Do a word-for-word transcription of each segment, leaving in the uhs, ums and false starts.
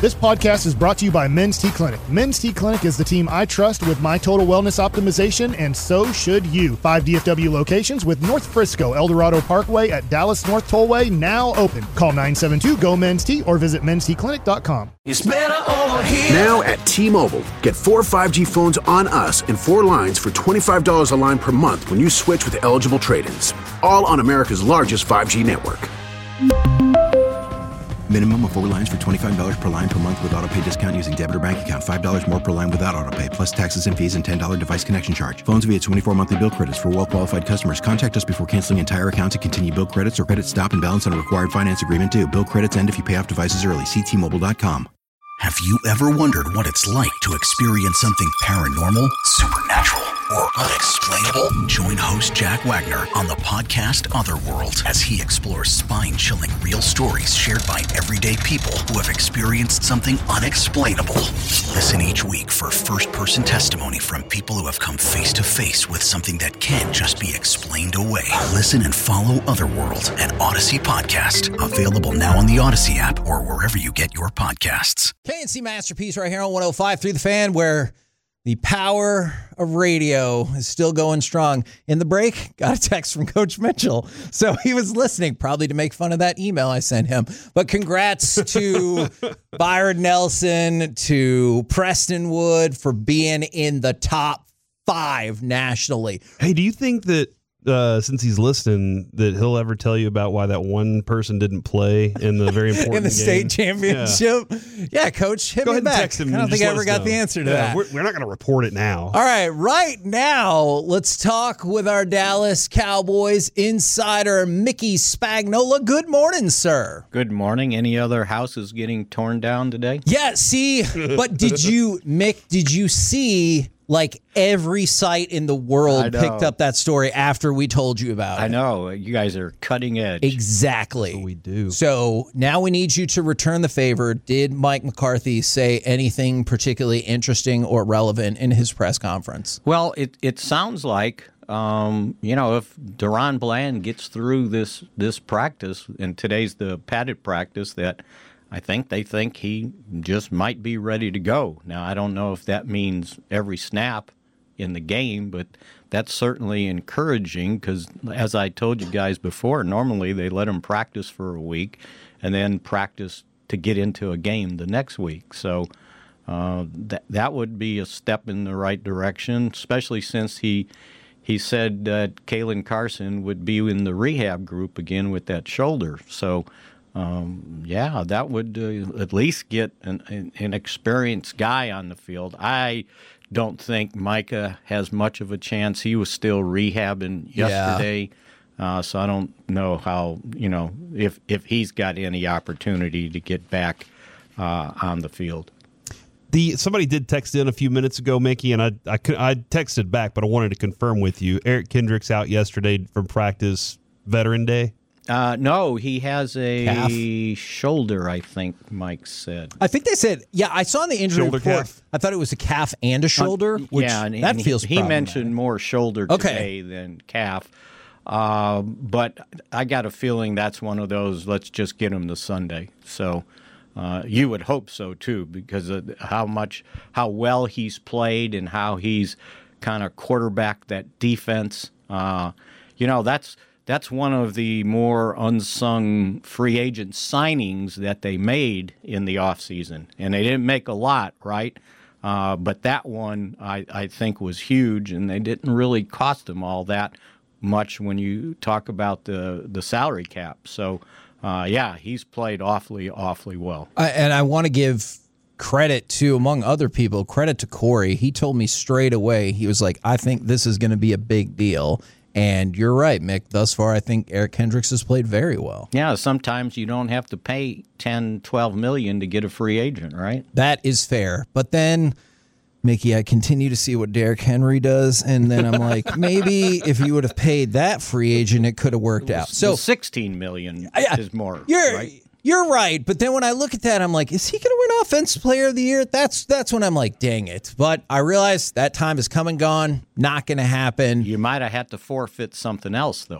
This podcast is brought to you by Men's T Clinic. Men's T Clinic is the team I trust with my total wellness optimization, and so should you. Five D F W locations with North Frisco, El Dorado Parkway at Dallas North Tollway now open. Call nine seven two, G O, Men's T or visit mens t clinic dot com. It's better over here. Now at T-Mobile, get four five G phones on us and four lines for twenty-five dollars a line per month when you switch with eligible trade-ins. All on America's largest five G network. Minimum of four lines for twenty-five dollars per line per month with autopay discount using debit or bank account. five dollars more per line without autopay, plus taxes and fees and ten dollars device connection charge. Phones via twenty-four monthly bill credits for well-qualified customers. Contact us before canceling entire account to continue bill credits or credit stop and balance on a required finance agreement due. Bill credits end if you pay off devices early. See T Mobile dot com. Have you ever wondered what it's like to experience something paranormal, supernatural, or unexplainable? Join host Jack Wagner on the podcast Otherworld as he explores spine-chilling real stories shared by everyday people who have experienced something unexplainable. Listen each week for first-person testimony from people who have come face-to-face with something that can't just be explained away. Listen and follow Otherworld, an Odyssey podcast. Available now on the Odyssey app or wherever you get your podcasts. K and C Masterpiece right here on one oh five through the Fan, where the power of radio is still going strong. In the break, got a text from Coach Mitchell. So he was listening, probably to make fun of that email I sent him. But congrats to Byron Nelson, to Preston Wood for being in the top five nationally. Hey, do you think that Uh, since he's listening, that he'll ever tell you about why that one person didn't play in the very important in the game? state championship? Yeah, yeah Coach, hit Go me ahead back. and text him. I don't think I ever got know. the answer to yeah, that. We're, we're not going to report it now. All right, right now, let's talk with our Dallas Cowboys insider, Mickey Spagnola. Good morning, sir. Good morning. Any other houses getting torn down today? Yeah, see, but did you, Mick, did you see... Like every site in the world picked up that story after we told you about it. I know. You guys are cutting edge. Exactly. That's what we do. So now we need you to return the favor. Did Mike McCarthy say anything particularly interesting or relevant in his press conference? Well, it, it sounds like, um, you know, if Deron Bland gets through this, this practice, and today's the padded practice, that I think they think he just might be ready to go. Now, I don't know if that means every snap in the game, but that's certainly encouraging because, as I told you guys before, normally they let him practice for a week and then practice to get into a game the next week. So uh, that that would be a step in the right direction, especially since he he said that Kalen Carson would be in the rehab group again with that shoulder. So Um, yeah, that would uh, at least get an, an, an experienced guy on the field. I don't think Micah has much of a chance. He was still rehabbing yesterday, yeah. uh, so I don't know how, you know, if, if he's got any opportunity to get back uh, on the field. The somebody did text in a few minutes ago, Mickey, and I, I, I texted back, but I wanted to confirm with you. Eric Kendricks out yesterday from practice, Veteran Day. Uh, no, he has a Calf? shoulder, I think Mike said. I think they said, yeah, I saw in the injury Shoulder report, calf? I thought it was a calf and a shoulder, Uh, which yeah, and, that and feels he, he mentioned more shoulder Okay. today than calf. Uh, but I got a feeling that's one of those, let's just get him to Sunday. So uh, you would hope so, too, because of how much, how well he's played and how he's kind of quarterbacked that defense. Uh, you know, that's... That's one of the more unsung free agent signings that they made in the offseason. And they didn't make a lot, right? Uh, but that one, I, I think, was huge, and they didn't really cost them all that much when you talk about the, the salary cap. So, uh, yeah, he's played awfully, awfully well. I, and I want to give credit to, among other people, credit to Corey. He told me straight away, he was like, I think this is going to be a big deal. And you're right, Mick. Thus far, I think Eric Kendricks has played very well. Yeah, sometimes you don't have to pay ten, twelve million to get a free agent, right? That is fair. But then, Mickey, I continue to see what Derrick Henry does, and then I'm like, maybe if you would have paid that free agent, it could have worked out. So sixteen million yeah, is more, you're, right? You're right, but then when I look at that, I'm like, is he going to win Offensive Player of the Year? That's that's when I'm like, dang it. But I realize that time is come and gone, not going to happen. You might have had to forfeit something else, though.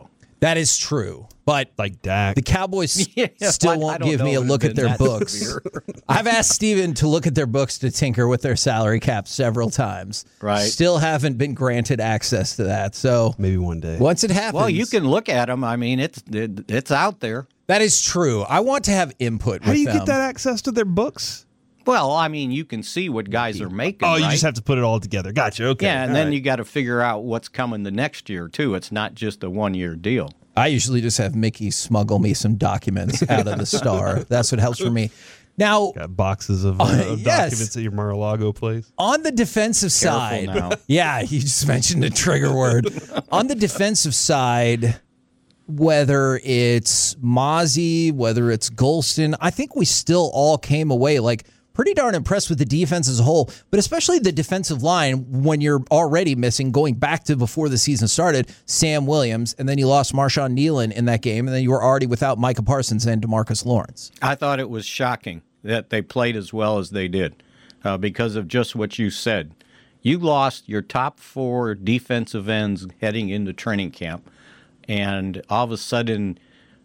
That is true. But like Dak. The Cowboys yeah, still I, won't I give me a look at their books. Severe. I've asked Steven to look at their books to tinker with their salary cap several times. Right. Still haven't been granted access to that. So maybe one day. Once it happens. Well, you can look at them. I mean, it's it, it's out there. That is true. I want to have input How with do you them. get that access to their books? Well, I mean, you can see what guys are making. Oh, you right? just have to put it all together. Gotcha. Okay. Yeah, and all then right. you got to figure out what's coming the next year, too. It's not just a one-year deal. I usually just have Mickey smuggle me some documents out of the Star. That's what helps for me. Now, got boxes of, uh, uh, of yes. documents at your Mar-a-Lago place. On the defensive Careful side, now. yeah, you just mentioned a trigger word. On the defensive side, whether it's Mozzie, whether it's Golston, I think we still all came away like pretty darn impressed with the defense as a whole, but especially the defensive line when you're already missing, going back to before the season started, Sam Williams, and then you lost Marshawn Nealon in that game, and then you were already without Micah Parsons and DeMarcus Lawrence. I thought it was shocking that they played as well as they did uh, because of just what you said. You lost your top four defensive ends heading into training camp, and all of a sudden,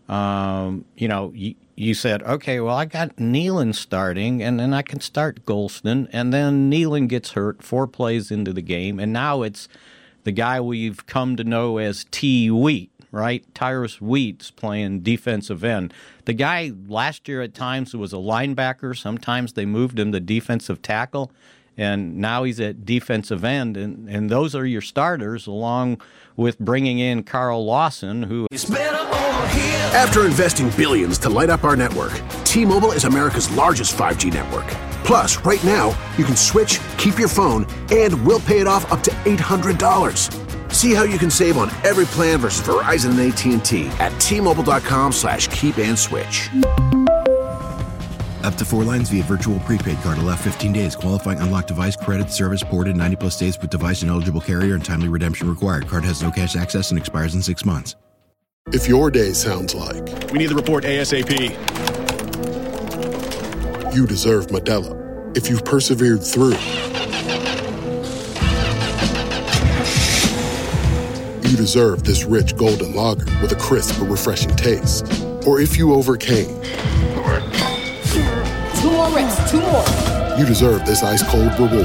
um, you know, you, you said, okay, well, I got Nealon starting, and then I can start Golston, and then Nealon gets hurt four plays into the game, and now it's the guy we've come to know as T. Wheat, right? Tyrus Wheat's playing defensive end. The guy last year at times was a linebacker. Sometimes they moved him to defensive tackle, and now he's at defensive end, and, and those are your starters, along with bringing in Carl Lawson, who It's better over here. After investing billions to light up our network, T-Mobile is America's largest five G network. Plus, right now, you can switch, keep your phone, and we'll pay it off up to eight hundred dollars. See how you can save on every plan versus Verizon and A T and T at T-Mobile.com slash keep and switch. Up to four lines via virtual prepaid card. Allow fifteen days. Qualifying unlocked device credit service ported ninety plus days with device and eligible carrier and timely redemption required. Card has no cash access and expires in six months. If your day sounds like we need the report ASAP, you deserve Modelo. If you've persevered through, you deserve this rich golden lager with a crisp but refreshing taste. Or if you overcame, Two more reps, two more. you deserve this ice-cold reward.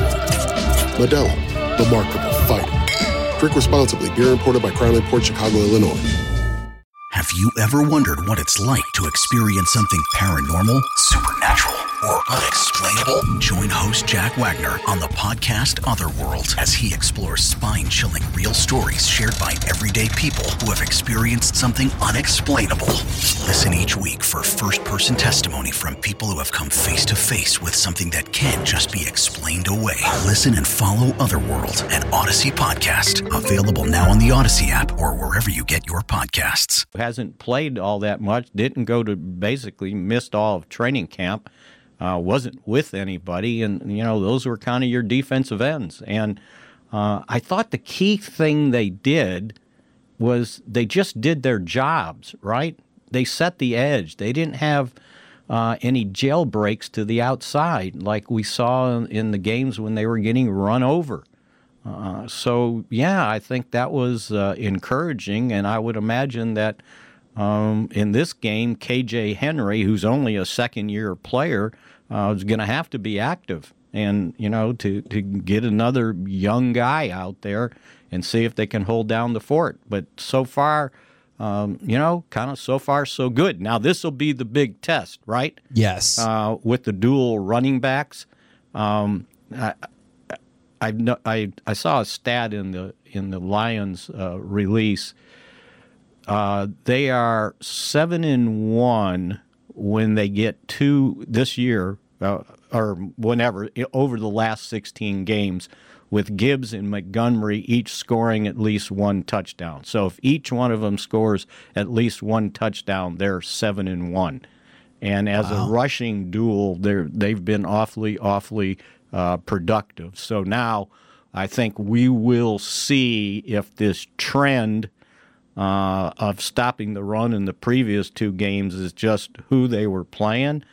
Modelo, the Markable Fighter. Drink responsibly. Beer imported by Crown Imports, Chicago, Illinois. Have you ever wondered what it's like to experience something paranormal, supernatural, or unexplainable? Join host Jack Wagner on the podcast Otherworld as he explores spine-chilling real stories shared by everyday people who have experienced something unexplainable. Listen each week for first-person testimony from people who have come face-to-face with something that can't just be explained away. Listen and follow Otherworld, an Odyssey podcast, available now on the Odyssey app or wherever you get your podcasts. hasn't played all that much, didn't go to basically missed all of training camp, uh, wasn't with anybody, and you know those were kind of your defensive ends. And uh, I thought the key thing they did was they just did their jobs, right? They set the edge. They didn't have uh, any jailbreaks to the outside like we saw in the games when they were getting run over. Uh, so, yeah, I think that was uh, encouraging, and I would imagine that um, in this game, K J Henry, who's only a second-year player, uh, is going to have to be active and, you know, to, to get another young guy out there and see if they can hold down the fort. But so far, um, you know, kind of so far so good. Now, this will be the big test, right? Yes. Uh, with the dual running backs. Um, I, I, I I saw a stat in the in the Lions uh, release. Uh, they are seven and one when they get two this year uh, or whenever over the last sixteen games, with Gibbs and Montgomery each scoring at least one touchdown. So if each one of them scores at least one touchdown, they're seven and one. And as wow. a rushing duel, they're they've been awfully awfully. Uh, productive. So now I think we will see if this trend uh, of stopping the run in the previous two games is just who they were playing,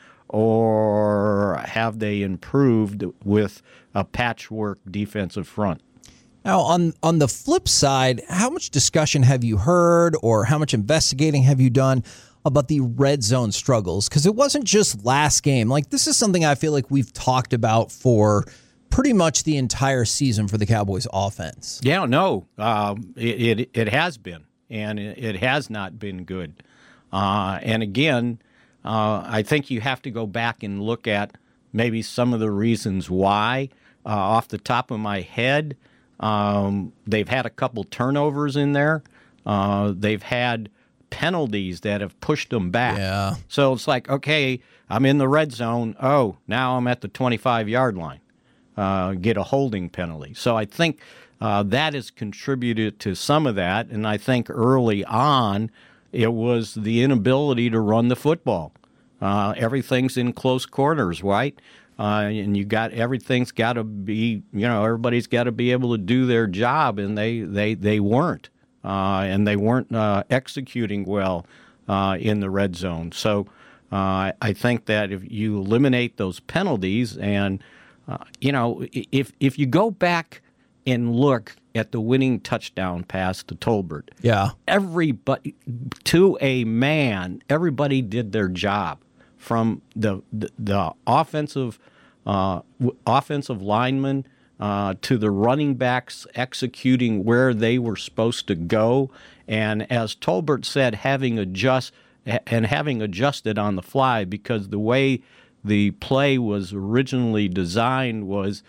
or have they improved with a patchwork defensive front. Now, on on the flip side, how much discussion have you heard or how much investigating have you done about the red zone struggles? Because it wasn't just last game. Like, this is something I feel like we've talked about for pretty much the entire season for the Cowboys offense. Yeah, no, um, it, it it has been, and it, it has not been good. Uh, and again, uh, I think you have to go back and look at maybe some of the reasons why. Uh, off the top of my head, um, they've had a couple turnovers in there. Uh, they've had penalties that have pushed them back. Yeah. So it's like, okay, I'm in the red zone. Oh, now I'm at the twenty-five-yard line. Uh, get a holding penalty. So I think uh, that has contributed to some of that. And I think early on, it was the inability to run the football. Uh, everything's in close quarters, right? Uh, and you got everything's got to be, you know, everybody's got to be able to do their job, and they they they weren't, uh, and they weren't uh, executing well uh, in the red zone. So uh, I think that if you eliminate those penalties, and uh, you know, if if you go back and look at the winning touchdown pass to Tolbert, yeah, everybody to a man, everybody did their job. From the the, the offensive uh, w- offensive linemen uh, to the running backs executing where they were supposed to go, and as Tolbert said, having adjust and having adjusted on the fly, because the way the play was originally designed was,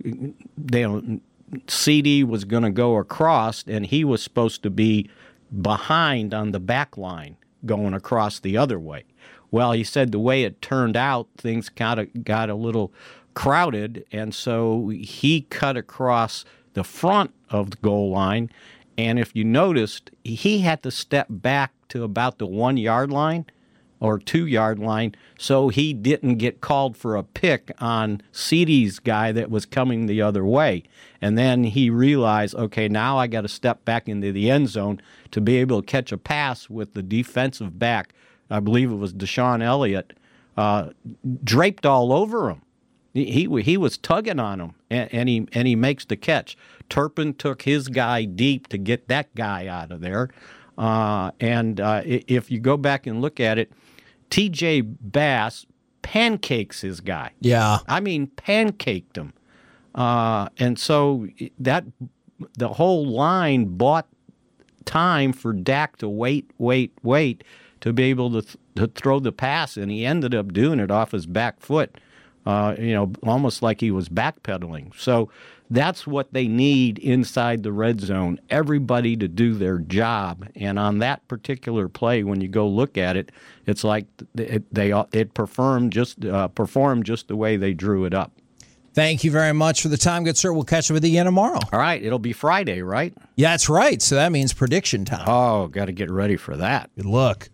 they C D was going to go across, and he was supposed to be behind on the back line going across the other way. Well, he said the way it turned out, things kind of got a little crowded, and so he cut across the front of the goal line. And if you noticed, he had to step back to about the one-yard line or two-yard line, so he didn't get called for a pick on C D's guy that was coming the other way. And then he realized, okay, now I got to step back into the end zone to be able to catch a pass with the defensive back. I believe it was Deshaun Elliott, uh, draped all over him. He, he he was tugging on him, and, and he and he makes the catch. Turpin took his guy deep to get that guy out of there. Uh, and uh, if you go back and look at it, T J Bass pancakes his guy. Yeah, I mean pancaked him. Uh, and so that the whole line bought time for Dak to wait, wait, wait. to be able to th- to throw the pass, and he ended up doing it off his back foot, uh, you know, almost like he was backpedaling. So that's what they need inside the red zone, everybody to do their job. And on that particular play, when you go look at it, it's like it, they it performed just uh, performed just the way they drew it up. Thank you very much for the time, good sir. We'll catch up with you again tomorrow. All right. It'll be Friday, right? Yeah, that's right. So that means prediction time. Oh, got to get ready for that. Good luck.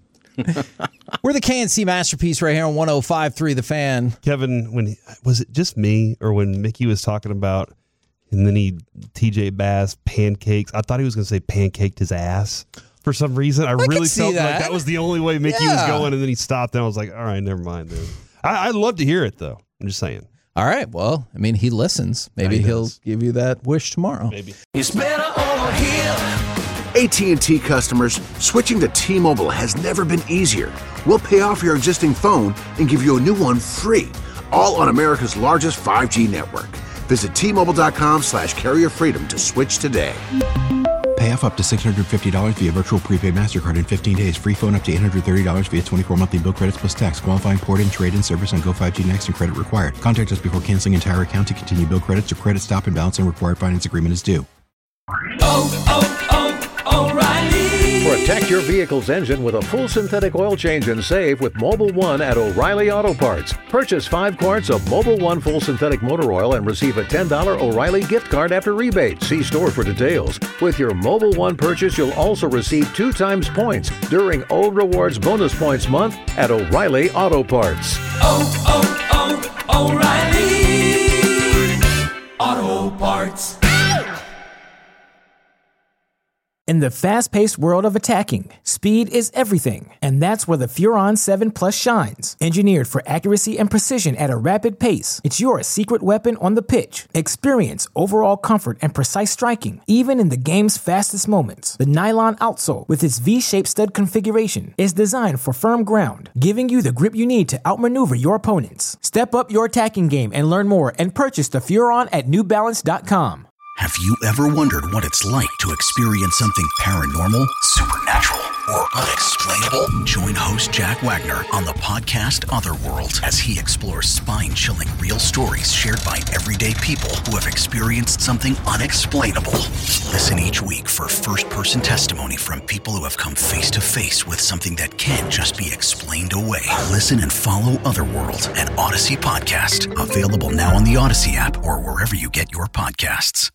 We're the K N C Masterpiece right here on one oh five point three The Fan. Kevin, when he, was it just me or when Mickey was talking about, and then he, T J Bass, pancakes, I thought he was going to say pancaked his ass for some reason. I, I really felt that. like that was the only way Mickey yeah. was going, and then he stopped, and I was like, all right, never mind, dude. I, I'd love to hear it, though. I'm just saying. All right, well, I mean, he listens. Maybe yeah, he he'll does. give you that wish tomorrow. Maybe. It's better over here. A T and T customers, switching to T-Mobile has never been easier. We'll pay off your existing phone and give you a new one free, all on America's largest five G network. Visit T-Mobile.com slash carrier freedom to switch today. Pay off up to six hundred fifty dollars via virtual prepaid MasterCard in fifteen days. Free phone up to eight hundred thirty dollars via twenty-four monthly bill credits plus tax. Qualifying port-in, trade-in service on Go five G Next and credit required. Contact us before canceling entire account to continue bill credits or credit stop and balance on required finance agreement is due. Oh, oh, oh, O'Reilly. Protect your vehicle's engine with a full synthetic oil change and save with Mobil one at O'Reilly Auto Parts. Purchase five quarts of Mobil one full synthetic motor oil and receive a ten dollars O'Reilly gift card after rebate. See store for details. With your Mobil one purchase, you'll also receive two times points during O Rewards Bonus Points Month at O'Reilly Auto Parts. Oh, oh, oh, O'Reilly Auto Parts. In the fast-paced world of attacking, speed is everything, and that's where the Furon seven Plus shines. Engineered for accuracy and precision at a rapid pace, it's your secret weapon on the pitch. Experience overall comfort and precise striking, even in the game's fastest moments. The nylon outsole, with its V-shaped stud configuration, is designed for firm ground, giving you the grip you need to outmaneuver your opponents. Step up your attacking game and learn more and purchase the Furon at new balance dot com. Have you ever wondered what it's like to experience something paranormal, supernatural, or unexplainable? Join host Jack Wagner on the podcast Otherworld as he explores spine-chilling real stories shared by everyday people who have experienced something unexplainable. Listen each week for first-person testimony from people who have come face-to-face with something that can't just be explained away. Listen and follow Otherworld, an Odyssey podcast, available now on the Odyssey app or wherever you get your podcasts.